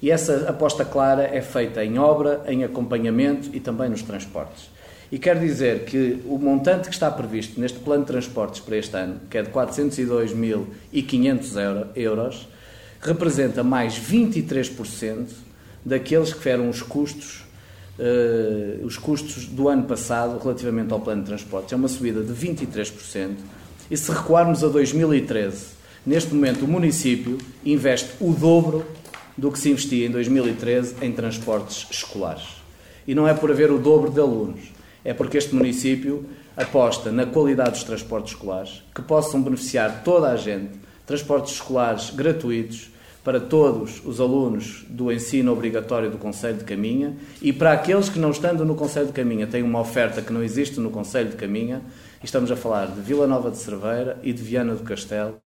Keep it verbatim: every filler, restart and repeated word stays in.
E essa aposta clara é feita em obra, em acompanhamento e também nos transportes. E quero dizer que o montante que está previsto neste plano de transportes para este ano, que é de quatrocentos e dois mil e quinhentos euros, representa mais vinte e três por cento daqueles que eram os custos, uh, os custos do ano passado relativamente ao plano de transportes. É uma subida de vinte e três por cento. E se recuarmos a dois mil e treze, neste momento o município investe o dobro do que se investia em dois mil e treze em transportes escolares. E não é por haver o dobro de alunos, é porque este município aposta na qualidade dos transportes escolares, que possam beneficiar toda a gente, transportes escolares gratuitos para todos os alunos do ensino obrigatório do Concelho de Caminha e para aqueles que, não estando no Concelho de Caminha, têm uma oferta que não existe no Concelho de Caminha. Estamos a falar de Vila Nova de Cerveira e de Viana do Castelo.